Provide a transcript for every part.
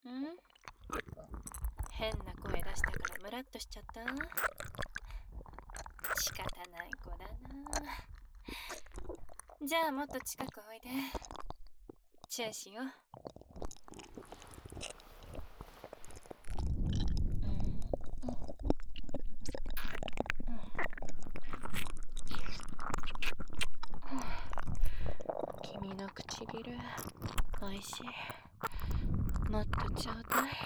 変な声出したからムラっとしちゃった。仕方ない子だな。じゃあもっと近くおいで。チューしよう。君の唇おいしい。もっとちょうだい。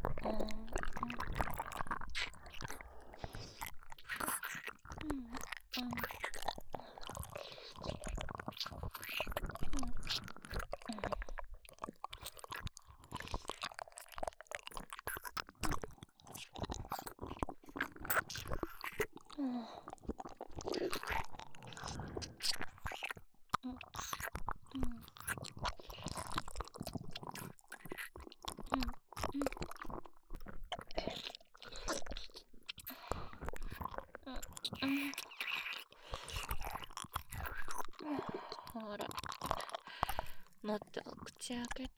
ほら、もっと口開けて。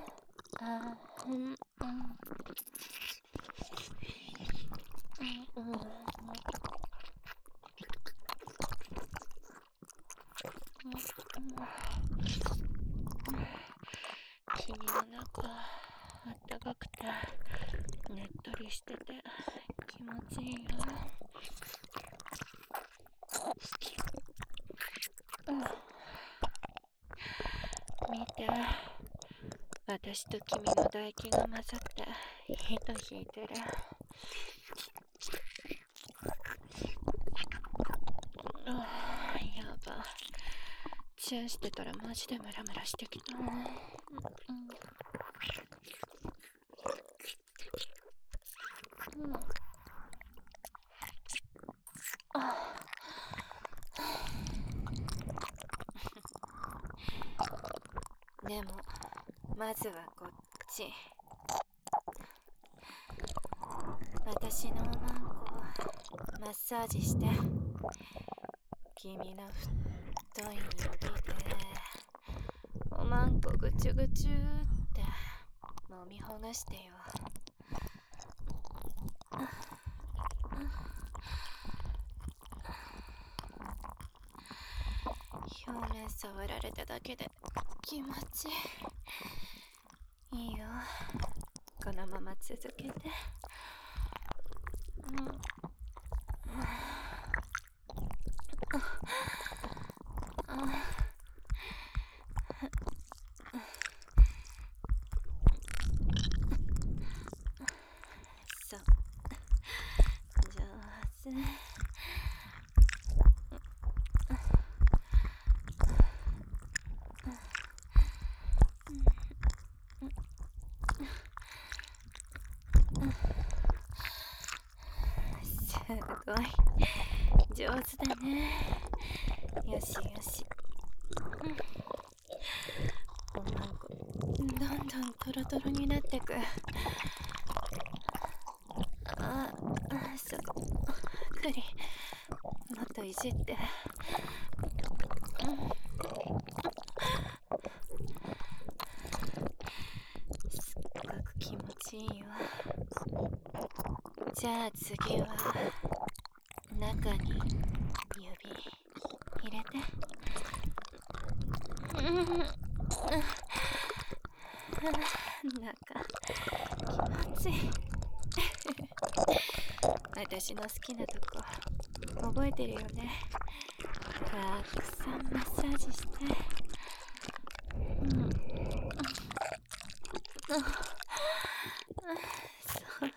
君の中、あったかくてねっとりしてて気持ちいいよ。見て、私と君の唾液が混ざって糸引いてる。やば、チューしてたらマジでムラムラしてきた。でもまずはこっち。私のおまんこをマッサージして。君の太い指でおまんこぐちゅぐちゅって揉みほぐしてよ。表面触られただけで気持ちいいよ。このまま続けて。そう、上手。すごい上手だね。よしよし。おまんこどんどんトロトロになってく。そっくり。もっといじって。すっごく気持ちいいよ。じゃあ次は中に指入れて。中気持ちいい。私の好きなとこ覚えてるよね。たくさんマッサージして。そう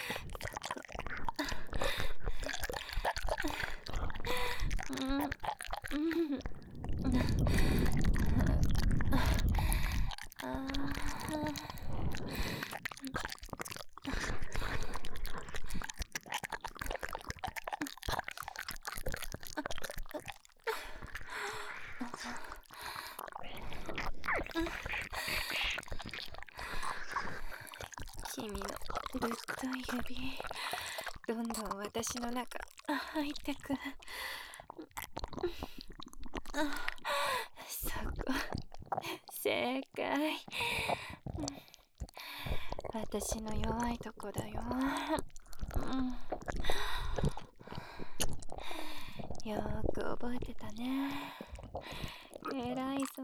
君のぶっとい指どんどん私の中入ってく。そこ正解。 私の弱いとこだよ。よーく覚えてたね。偉いぞ。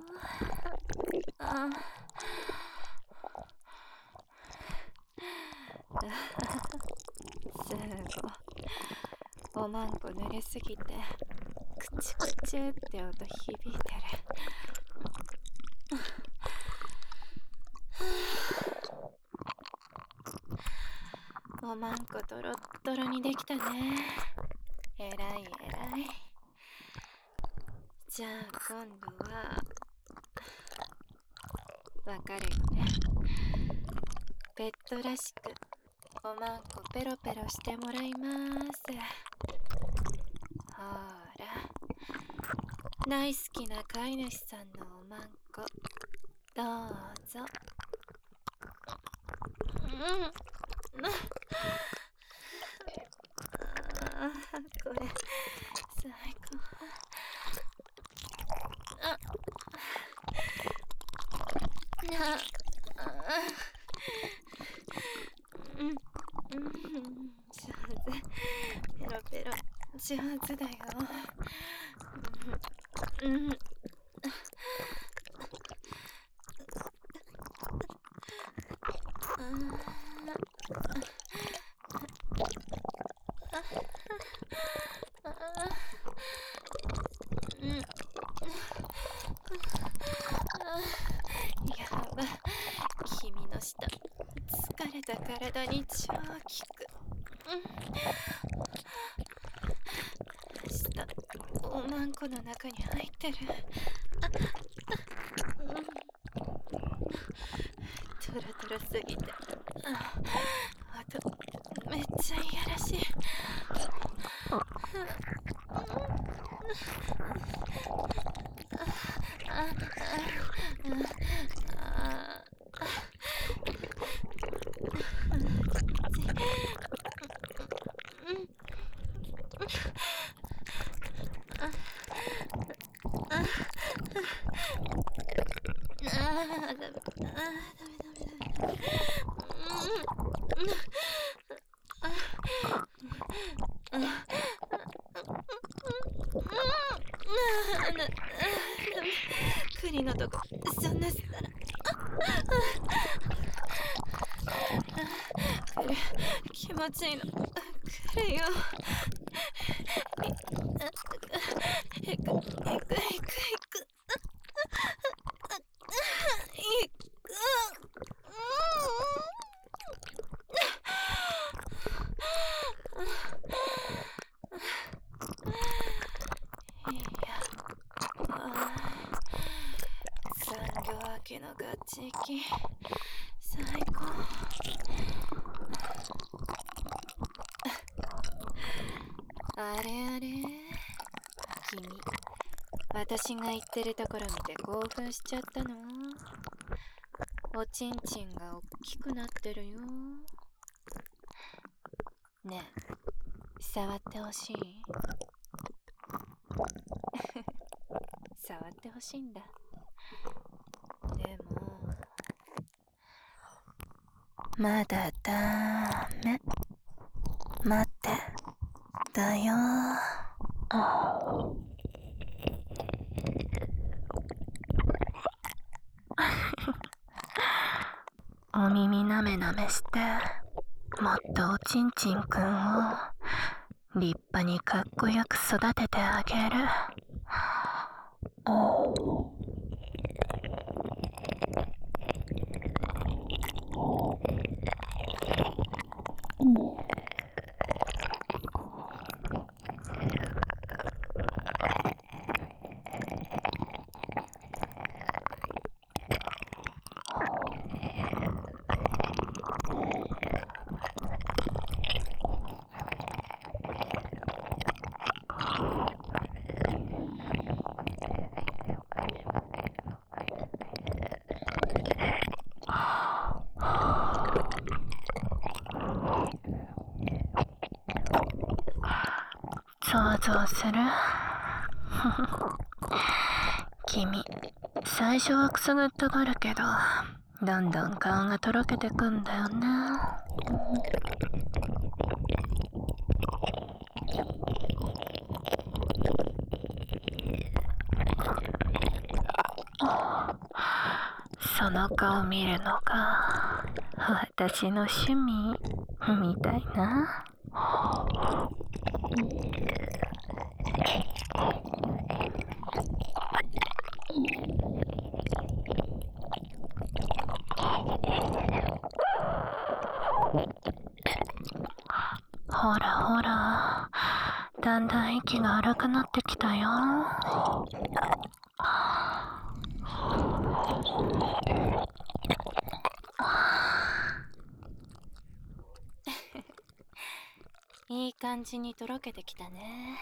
すご。おまんこ濡れすぎてクチクチって音響いてる。おまんこドロッドロにできたね。偉い偉い。じゃあ今度はわかるよね。ペットらしくおまんこペロペロしてもらいます。ほら、大好きな飼い主さんのおまんこどうぞ。これ最高。上手。ペロペロ上手だよ。やば、君の舌疲れた体に超効く。舌おまんこの中に入ってる。トロトロすぎてあとめっちゃいやらしい。栗のとこそんなしたら来る。気持ちいいの来るよ。いく産業明けのガチ息最高。あれあれ、君私が言ってるところ見て興奮しちゃったの？おちんちんがおっきくなってるよ。ねえ、触ってほしい？触ってほしいんだ。でもまだダメ。待ってだよ。お耳なめなめして、もっとおちんちんくんを立派にかっこよく育ててあげる。想像する？君、最初はくすぐったがるけど、 どんどん顔がとろけてくんだよね。その顔見るのが私の趣味みたいな。ほらほら、だんだん息が荒くなってきたよ。いい感じにとろけてきたね。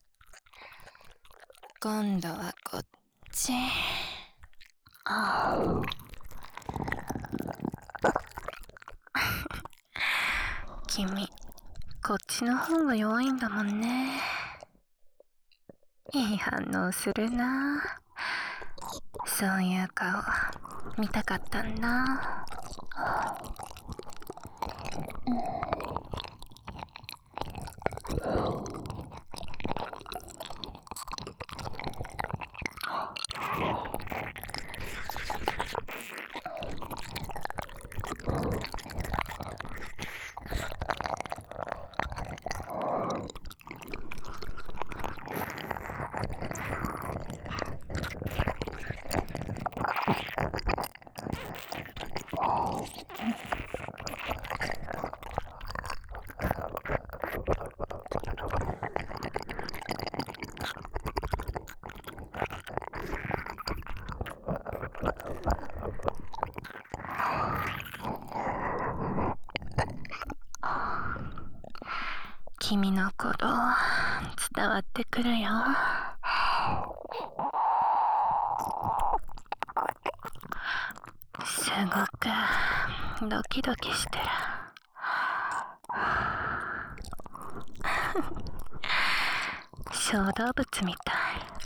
今度はこっち。君、こっちの方が弱いんだもんね。いい反応するな。そういう顔見たかったんだ。君のこと伝わってくるよ。すごくドキドキしてる。小動物みたい。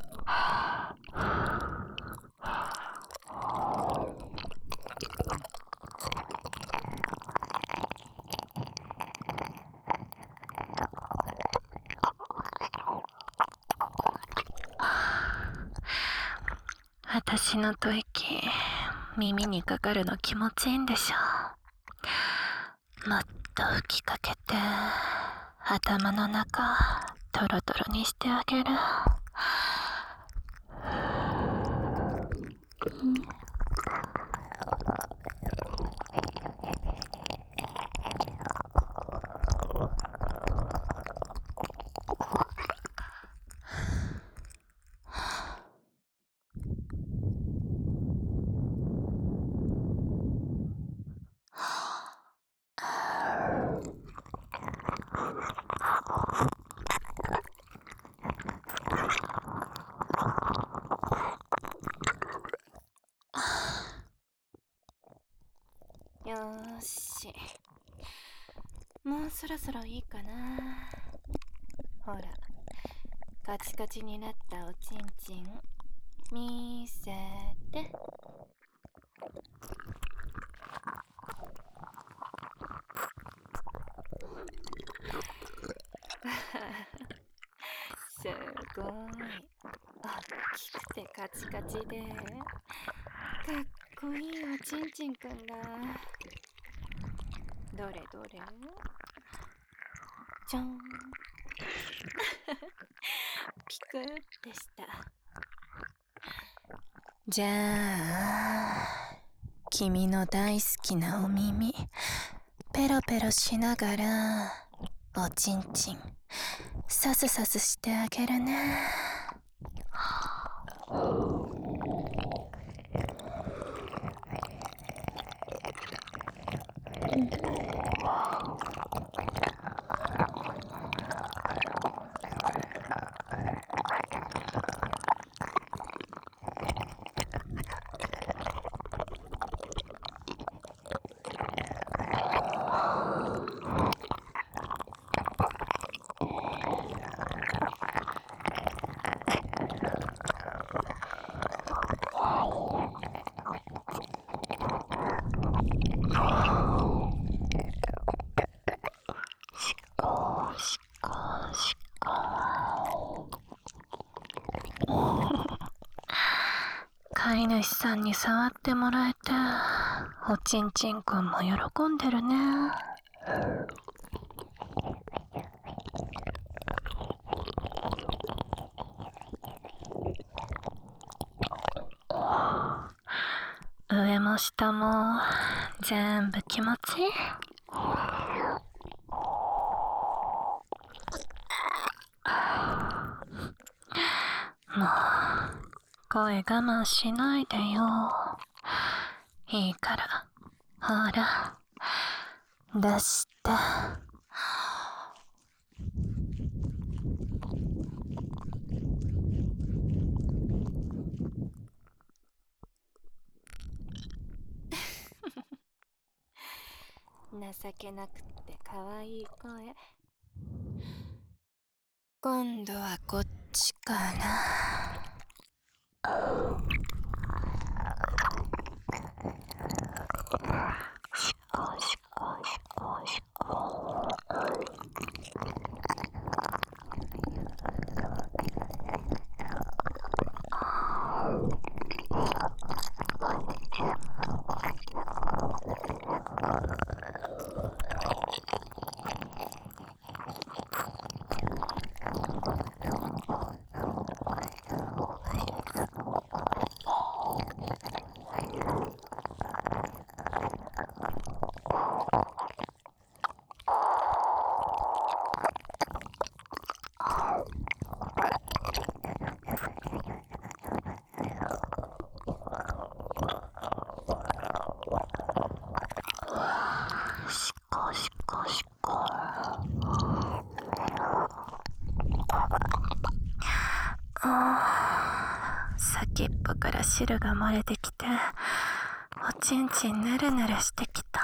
私の吐息、耳にかかるの気持ちいいんでしょ。もっと吹きかけて、頭の中トロトロにしてあげる。よーし、もうそろそろいいかな。ほら、カチカチになったおちんちん見せて。すごい大きくてカチカチでかっこいいおちんちんくんだ。どれどれ、ちょんピクってした。じゃあ君の大好きなお耳ペロペロしながらおちんちんサスサスしてあげるね。 に触ってもらえて、おちんちんくんも喜んでるね。上も下も全部気持ちいい。もう声我慢しないでよ。いいから、ほら出して。情けなくってかわいい声。今度はこっちかな。しこしこしこしこ。先っぽから汁が漏れてきて、おちんちんぬるぬるしてきた。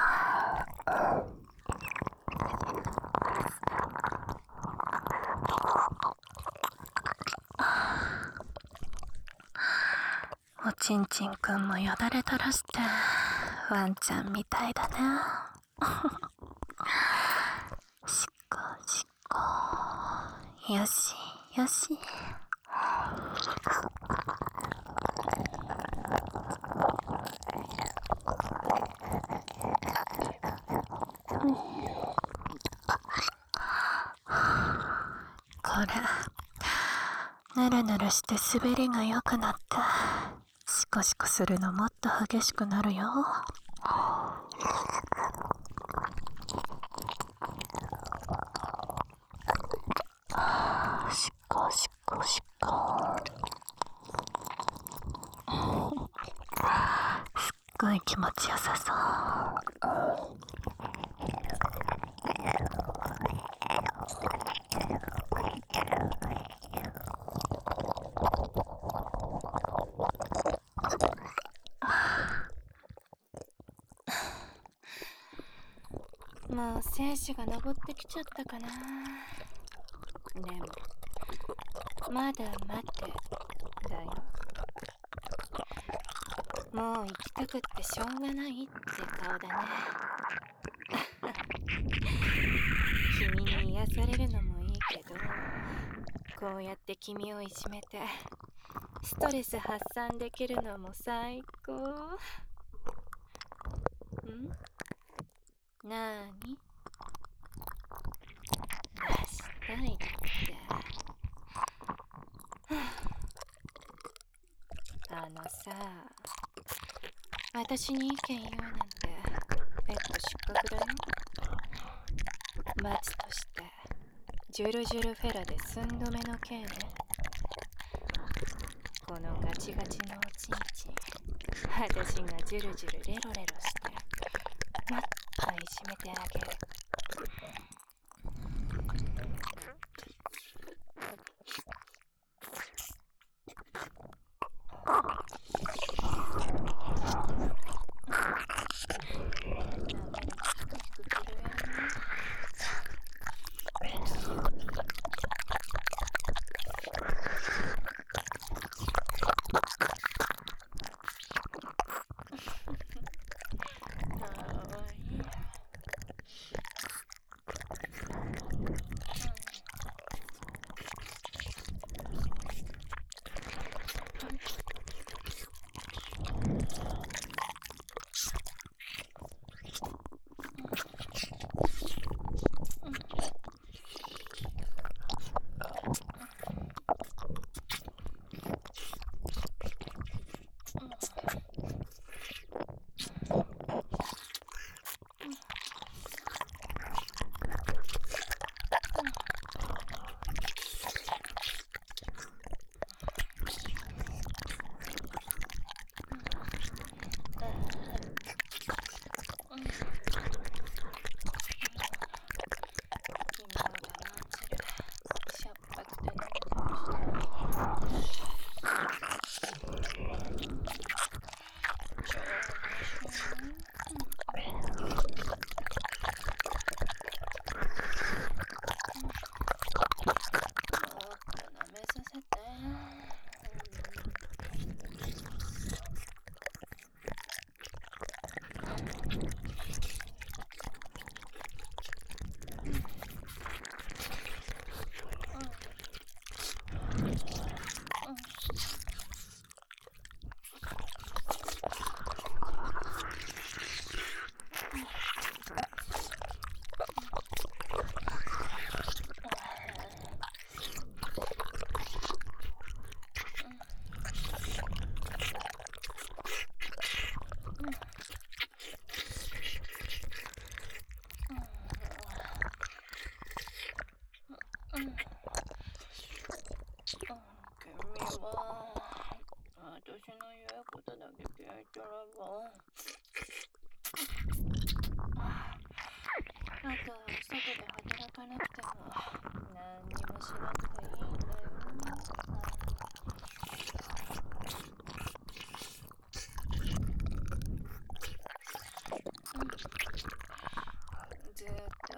おちんちんくんもよだれ垂らしてワンちゃんみたいだね。しこしこ。よしよし。これ、ぬるぬるして滑りが良くなって、シコシコするのもっと激しくなるよ。シコシコシコ。すっごい気持ちよさそう。もう精子が昇ってきちゃったかな。でもまだ待てだよ。もう行きたくってしょうがないって顔だね。君に癒されるのもいいけど、こうやって君をいじめてストレス発散できるのも最高。なーに？出したいって。さ、私に意見言うなんてペット失格だよ。罰としてジュルジュルフェラで寸止めの刑ね。このガチガチのおちんちん、私がジュルジュルレロレロしてもっといじめてあげる。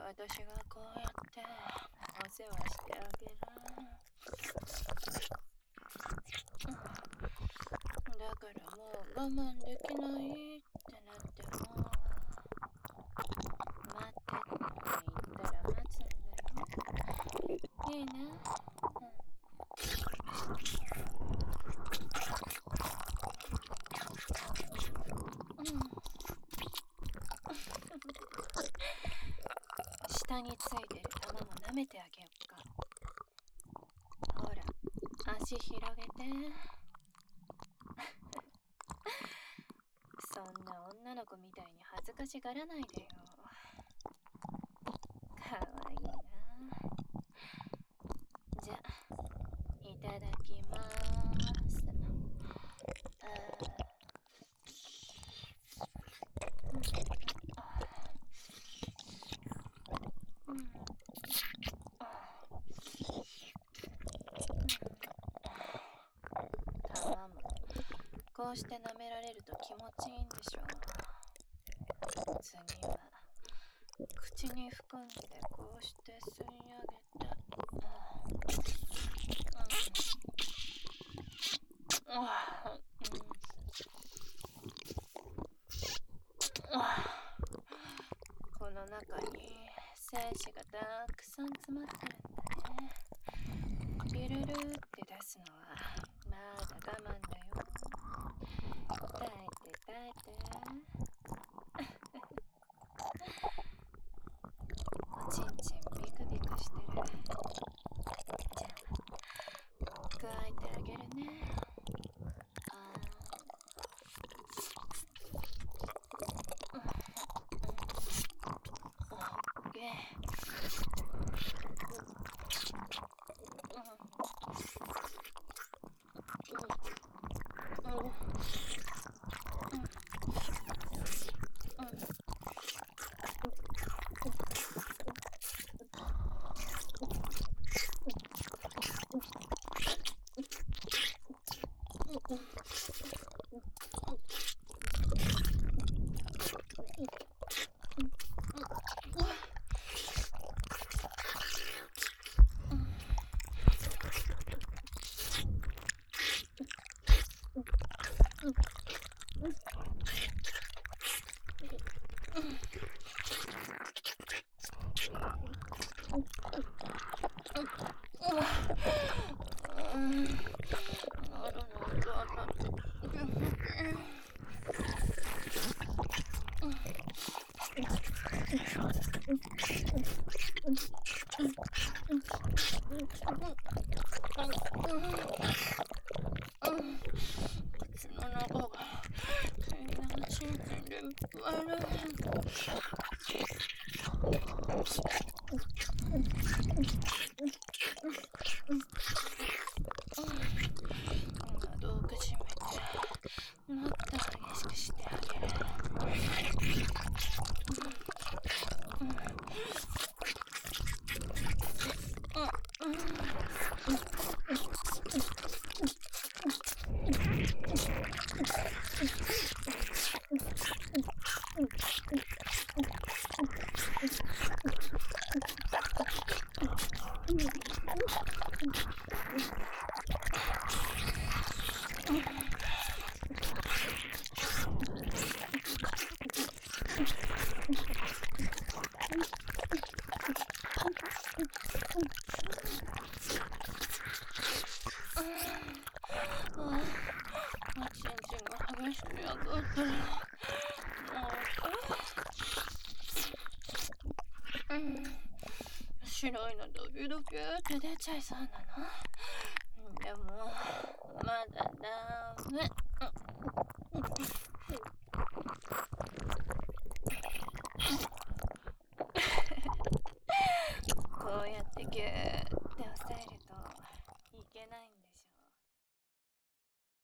私がこうやってお世話してあげる。だからもう我慢できないってなっても、待ってって言ったら待つんだよ。いいね。下についてる玉も舐めてあげよっか。ほら、足広げて。そんな女の子みたいに恥ずかしがらないでよ。かわいいな。じゃ、いただきまーす。玉もこうして舐められると気持ちいいんでしょう。次は口に含んでこうして吸い上げた。この中に精子がたくさん詰まってるんだね。ピルルって出すのはまだ我慢だよ。耐えて耐えて。おちんちんビクビクしてる。じゃあ加えてあげるね。口の中が変なチンチンでいっぱいだ。窓を閉めてもっと激しくしてあげる。おちんちんが激しく焼くったら白いのドキドキって出ちゃいそうなの。でもまだダメ。